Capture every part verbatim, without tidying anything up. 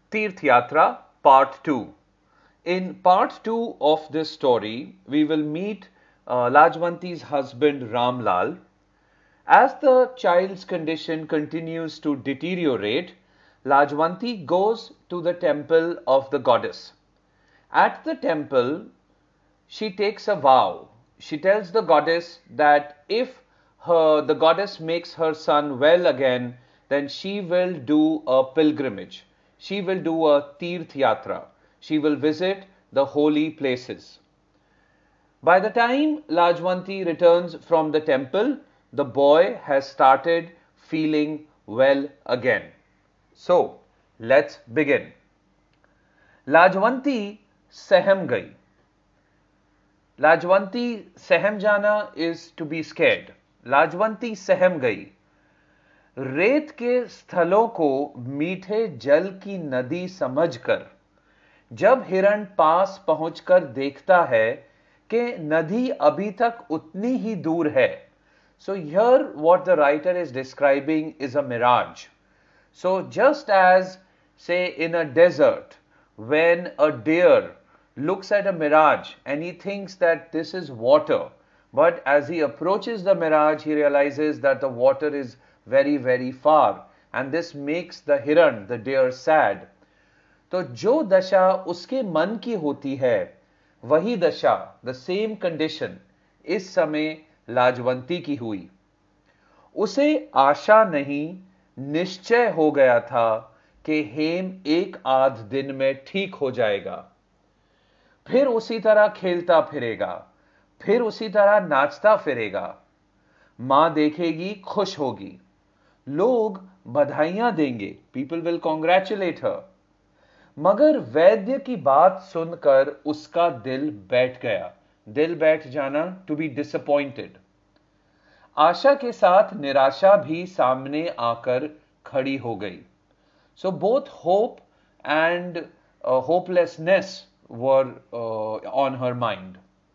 Tirth Yatra Part two. In Part two of this story, we will meet uh, Lajwanti's husband Ramlal. As the child's condition continues to deteriorate, Lajwanti goes to the temple of the goddess. At the temple, she takes a vow. She tells the goddess that if her, the goddess makes her son well again, then she will do a pilgrimage. She will do a Tirth Yatra. She will visit the holy places. By the time Lajwanti returns from the temple, the boy has started feeling well again. So, let's begin. लाजवंती सहम गई. लाजवंती सहम जाना is to be scared. लाजवंती सहम गई. रेत के स्थलों को मीठे जल की नदी समझकर जब हिरण पास पहुंचकर देखता है कि नदी अभी तक उतनी ही दूर है. So here what the writer is describing is a mirage. So just as, say, in a desert, when a deer looks at a mirage and he thinks that this is water, but as he approaches the mirage, he realizes that the water is very, very far, and this makes the hiran, the deer, sad. तो जो दशा उसके मन की होती है, वही दशा, the same condition, इस समय लाजवंती की हुई. उसे आशा नहीं, निश्चय हो गया था कि हेम एक आध दिन में ठीक हो जाएगा. फिर उसी तरह खेलता फिरेगा, फिर उसी तरह नाचता फिरेगा. मां देखेगी, खुश होगी, लोग बधाइयां देंगे, पीपल विल कॉन्ग्रेचुलेट हर. मगर वैद्य की बात सुनकर उसका दिल बैठ गया. दिल बैठ जाना, टू बी डिसअपॉइंटेड. आशा के साथ निराशा भी सामने आकर खड़ी हो गई. So both hope and hopelessness were on her mind.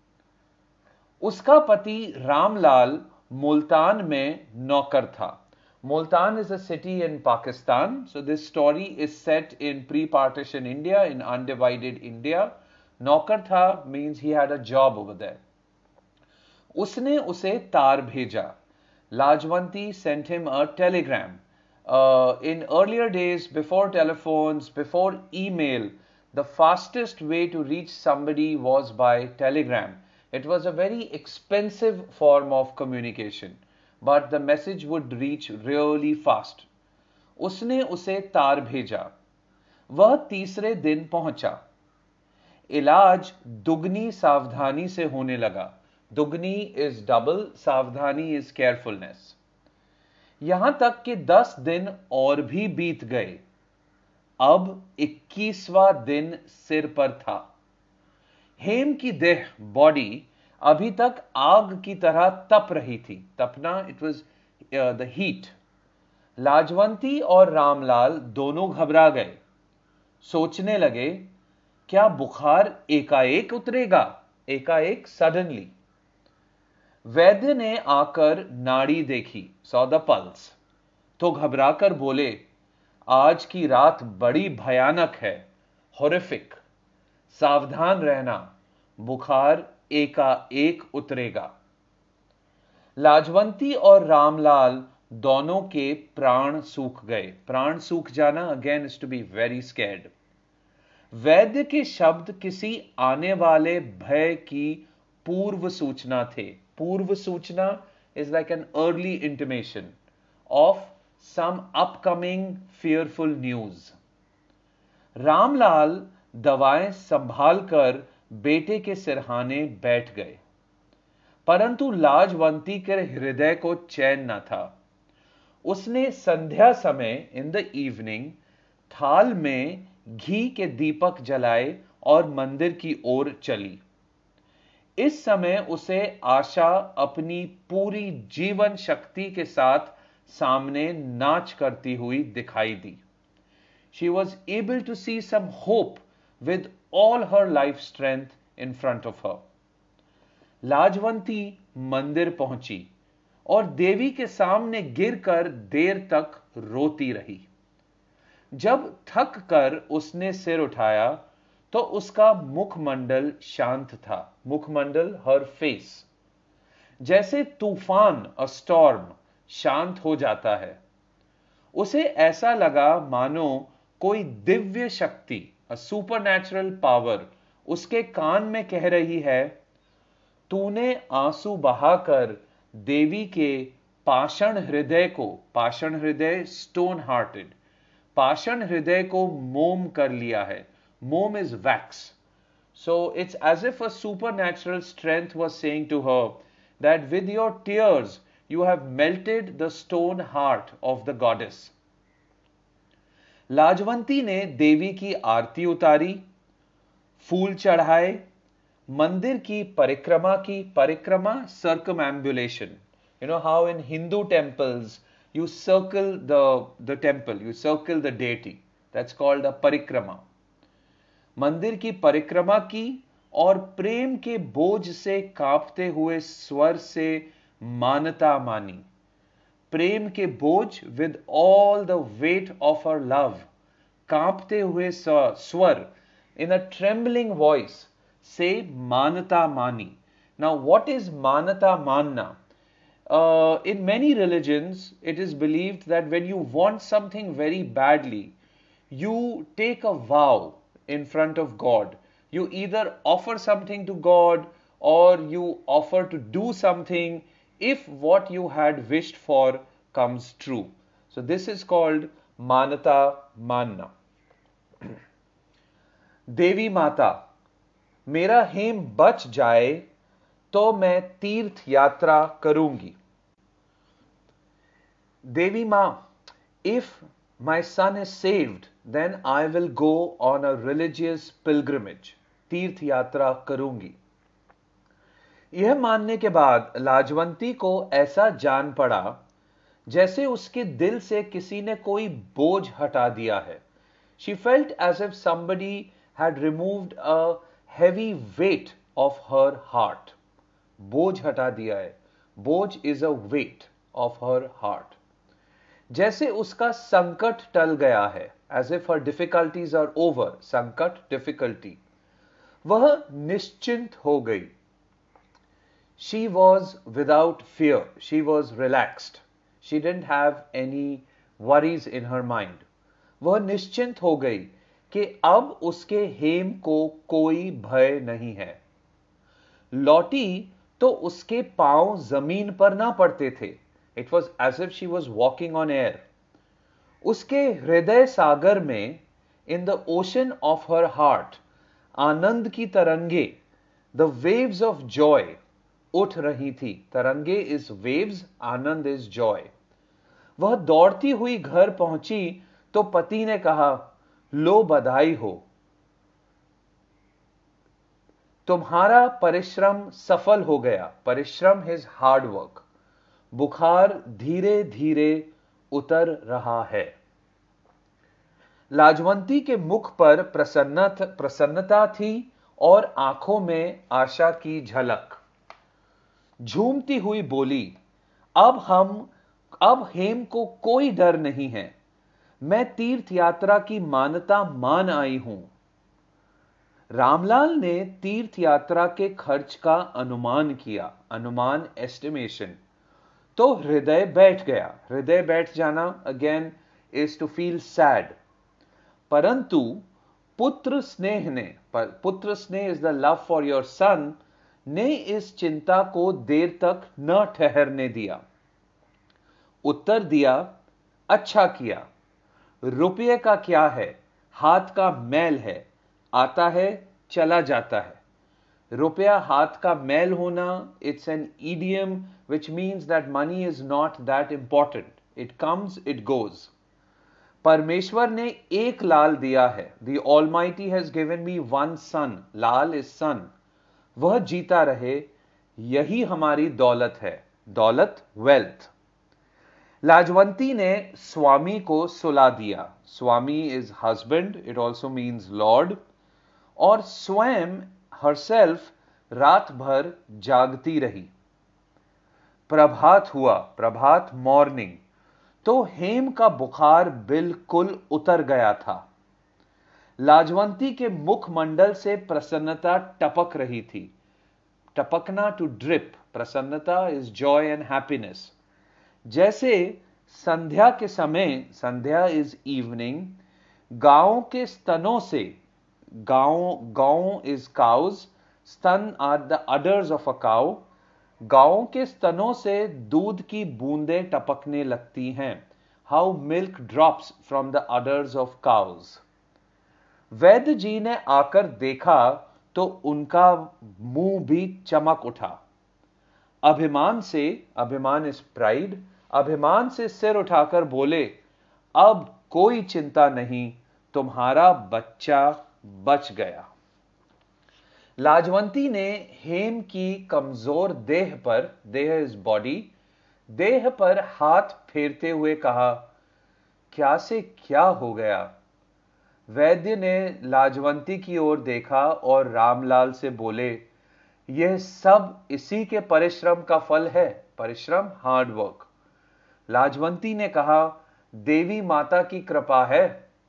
उसका पति रामलाल मुल्तान में नौकर था. Multan is a city in Pakistan. So this story is set in pre-partition India, in undivided India. नौकर था means he had a job over there. उसने उसे तार भेजा. Lajwanti sent him a telegram. Uh, in earlier days, before telephones, before email, the fastest way to reach somebody was by telegram. It was a very expensive form of communication, but the message would reach really fast. उसने उसे तार भेजा. वह तीसरे दिन पहुंचा. इलाज दुगनी सावधानी से होने लगा. दुगनी is double, सावधानी is carefulness. यहां तक कि दस दिन और भी बीत गए. अब इक्कीसवां दिन सिर पर था. हेम की देह, बॉडी, अभी तक आग की तरह तप रही थी. तपना, it was the heat. Lajwanti और रामलाल दोनों घबरा गए. सोचने लगे, क्या बुखार एकाएक उतरेगा? एकाएक, सडनली. वैद्य ने आकर नाड़ी देखी, सॉ द पल्स, तो घबराकर बोले, आज की रात बड़ी भयानक है, हॉरिफिक. सावधान रहना, बुखार एकाएक उतरेगा. लाजवंती और रामलाल दोनों के प्राण सूख गए. प्राण सूख जाना again is to be very scared. वैद्य के शब्द किसी आने वाले भय की पूर्व सूचना थे. पूर्व सूचना is like an early intimation of some upcoming fearful news. Ramlal दवाएं संभालकर बेटे के सिरहाने बैठ गए, परंतु लाजवंती के हृदय को चैन न था. उसने संध्या समय, इन द इवनिंग, थाल में घी के दीपक जलाए और मंदिर की ओर चली. इस समय उसे आशा अपनी पूरी जीवन शक्ति के साथ सामने नाच करती हुई दिखाई दी. She was able to see some hope with all her life strength in front of her. लाजवंती मंदिर पहुंची और देवी के सामने गिरकर देर तक रोती रही. जब थक कर उसने सिर उठाया तो उसका मुखमंडल शांत था। मुखमंडल, हर फेस। जैसे तूफान, अ स्टॉर्म, शांत हो जाता है। उसे ऐसा लगा मानो कोई दिव्य शक्ति, अ सुपरनैचुरल पावर, उसके कान में कह रही है, तूने आंसू बहाकर देवी के पाषाण हृदय को, पाषाण हृदय स्टोन हार्टेड, पाषाण हृदय को मोम कर लिया है। मोम is wax. So it's as if a supernatural strength was saying to her that with your tears you have melted the stone heart of the goddess. Lajwanti ने देवी की आरती उतारी, फूल चढ़ाए, मंदिर की परिक्रमा की। परिक्रमा, circumambulation. You know how in Hindu temples you circle the the temple, you circle the deity. That's called a parikrama. मंदिर की परिक्रमा की और प्रेम के बोझ से कांपते हुए स्वर से मानता मानी। प्रेम के बोझ, with all the weight of her love, कांपते हुए स्वर, इन अ ट्रेम्बलिंग वॉइस, से मानता मानी। नाउ व्हाट इज मानता मानना? Uh, in many religions, it is believed that when you want something very badly, you take a vow in front of God. You either offer something to God or you offer to do something if what you had wished for comes true. So this is called manata manna. देवी माता, मेरा हेम बच जाए तो मैं तीर्थ यात्रा करूंगी। देवी मां, if my son is saved, then I will go on a religious pilgrimage. तीर्थ यात्रा करूंगी। यह मानने के बाद लाजवंती को ऐसा जान पड़ा जैसे उसके दिल से किसी ने कोई बोझ हटा दिया है। She felt as if somebody had removed a heavy weight of her heart. बोझ हटा दिया है। बोझ is a weight of her heart. जैसे उसका संकट टल गया है, as if her difficulties are over. संकट, difficulty. वह निश्चिंत हो गई। She was without fear. She was relaxed. She didn't have any worries in her mind. वह निश्चिंत हो गई कि अब उसके हेम को कोई भय नहीं है। लौटी तो उसके पांव जमीन पर ना पड़ते थे। It was as if she was walking on air. उसके हृदय सागर में, in the ocean of her heart, आनंद की तरंगे, the waves of joy, उठ रही थी। तरंगे is waves, Anand is joy. वह दौड़ती हुई घर पहुंची तो पति ने कहा, लो बधाई हो, तुम्हारा परिश्रम सफल हो गया। परिश्रम is hard work. बुखार धीरे धीरे उतर रहा है। लाजवंती के मुख पर प्रसन्नता प्रसन्नता थी और आंखों में आशा की झलक। झूमती हुई बोली, अब हम अब हेम को कोई डर नहीं है। मैं तीर्थ यात्रा की मान्यता मान आई हूं। रामलाल ने तीर्थ यात्रा के खर्च का अनुमान किया। अनुमान, एस्टिमेशन। तो हृदय बैठ गया। हृदय बैठ जाना again is to feel sad. परंतु पुत्र स्नेह ने, पुत्र स्नेह is the love for your son, ने इस चिंता को देर तक न ठहरने दिया। उत्तर दिया, अच्छा किया। रुपये का क्या है, हाथ का मैल है, आता है चला जाता है। रुपया हाथ का मैल होना, it's an idiom which means that money is not that important. It comes, it goes. परमेश्वर ने एक लाल दिया है। The Almighty has given me one son. Lal is son. वह जीता रहे, यही हमारी दौलत है। दौलत, wealth. लाजवंती ने स्वामी को सुला दिया। स्वामी is husband. It also means Lord. और स्वयं herself रात भर जागती रही। प्रभात हुआ। प्रभात, मॉर्निंग। तो हेम का बुखार बिल्कुल उतर गया था। लाजवंती के मुखमंडल से प्रसन्नता टपक रही थी। टपकना, टू ड्रिप। प्रसन्नता इज जॉय एंड हैप्पीनेस। जैसे संध्या के समय, संध्या इज इवनिंग, गांव के स्तनों से, गांव गांव इज काउज, स्तन are the udders of a cow, गांव के स्तनों से दूध की बूंदें टपकने लगती हैं। How milk drops from the udders of cows. वैद्य जी ने आकर देखा तो उनका मुंह भी चमक उठा। अभिमान से, अभिमान इज प्राइड, अभिमान से सिर उठाकर बोले, अब कोई चिंता नहीं, तुम्हारा बच्चा बच गया। लाजवंती ने हेम की कमजोर देह पर, देह इज बॉडी, देह पर हाथ फेरते हुए कहा, क्या से क्या हो गया। वैद्य ने लाजवंती की ओर देखा और रामलाल से बोले, यह सब इसी के परिश्रम का फल है। परिश्रम, हार्ड वर्क। लाजवंती ने कहा, देवी माता की कृपा है।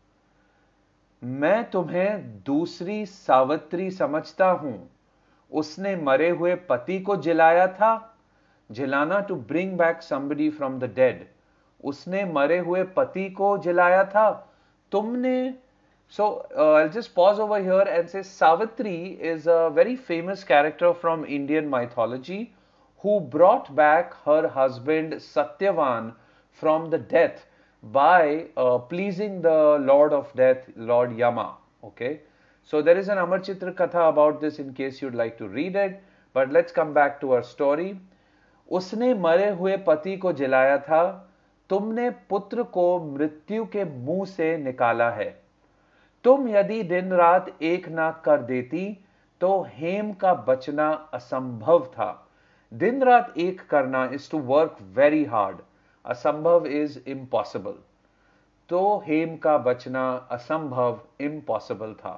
मैं तुम्हें दूसरी सावित्री समझता हूं। उसने मरे हुए पति को जिलाया था। जिलाना, to bring back somebody from the dead. उसने मरे हुए पति को जिलाया था। तुमने So uh, I'll just pause over here and say Savitri is a very famous character from Indian mythology who brought back her husband Satyavan from the death by uh, pleasing the Lord of Death, Lord Yama. Okay, so there is an Amar Chitra Katha about this in case you'd like to read it. But let's come back to our story. उसने मरे हुए पति को जिलाया था। तुमने पुत्र को मृत्यु के मुंह से निकाला है। तुम यदि दिन रात एक ना कर देती तो हेम का बचना असंभव था। दिन रात एक करना is to work very hard, असंभव इज इम्पॉसिबल। तो हेम का बचना असंभव, इम्पॉसिबल था।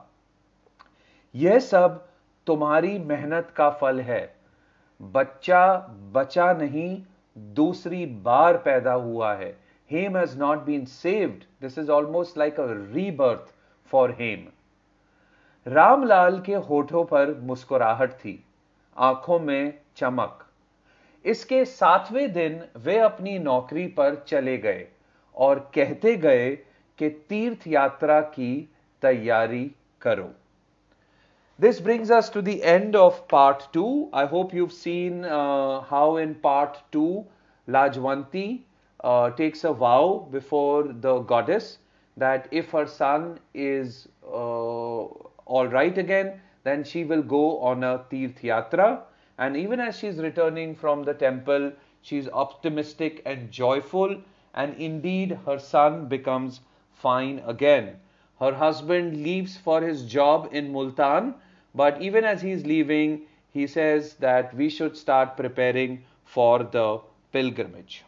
यह सब तुम्हारी मेहनत का फल है। बच्चा बचा नहीं, दूसरी बार पैदा हुआ है। Hem has not been saved, this is almost like a rebirth for Hem. Ramlal के होठों पर मुस्कुराहट थी, आंखों में चमक। इसके सातवें दिन वे अपनी नौकरी पर चले गए और कहते गए कि तीर्थ यात्रा की तैयारी करो। This brings us to the end of part two. I hope you've seen uh, how in part two Lajwanti uh, takes a vow before the goddess that if her son is uh, all right again, then she will go on a Tirth Yatra. And even as she's returning from the temple, she's optimistic and joyful, and indeed her son becomes fine again. Her husband leaves for his job in Multan, but even as he's leaving, he says that we should start preparing for the pilgrimage.